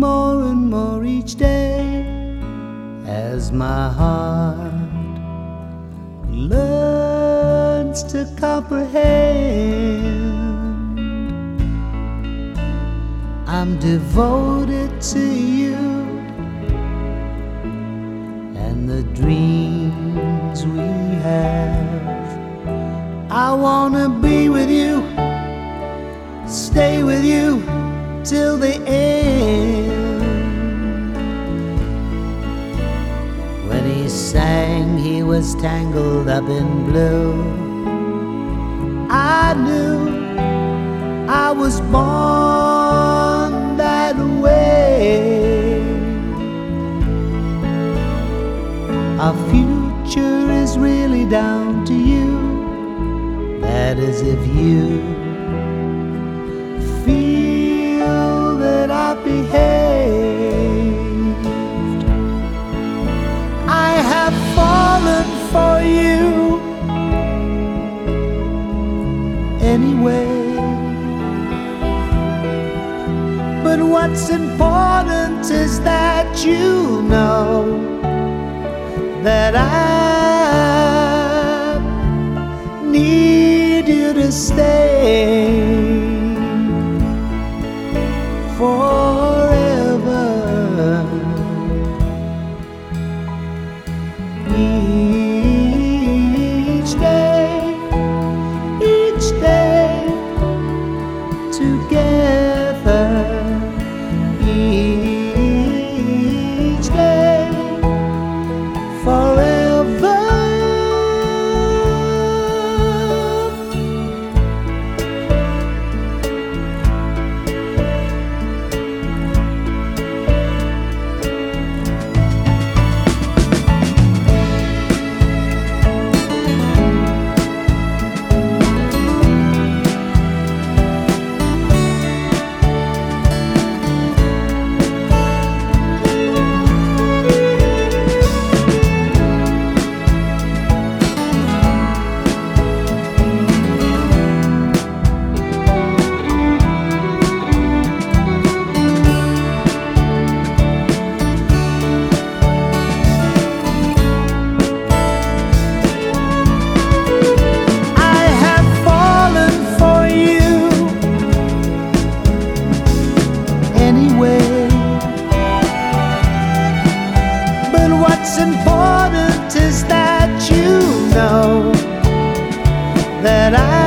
more and more each day as my heart learns to comprehend. I'm devoted to you and the dreams we have. I wanna be with you, stay with you till the end. When he sang, he was tangled up in blue. I knew I was born that way. Our future is really down to you. That is if you feel that I've behaved. I have fallen for you anyway. But what's important is that you know that I need you to stay forever. Each day together. Each day forever. But what's important is that you know that I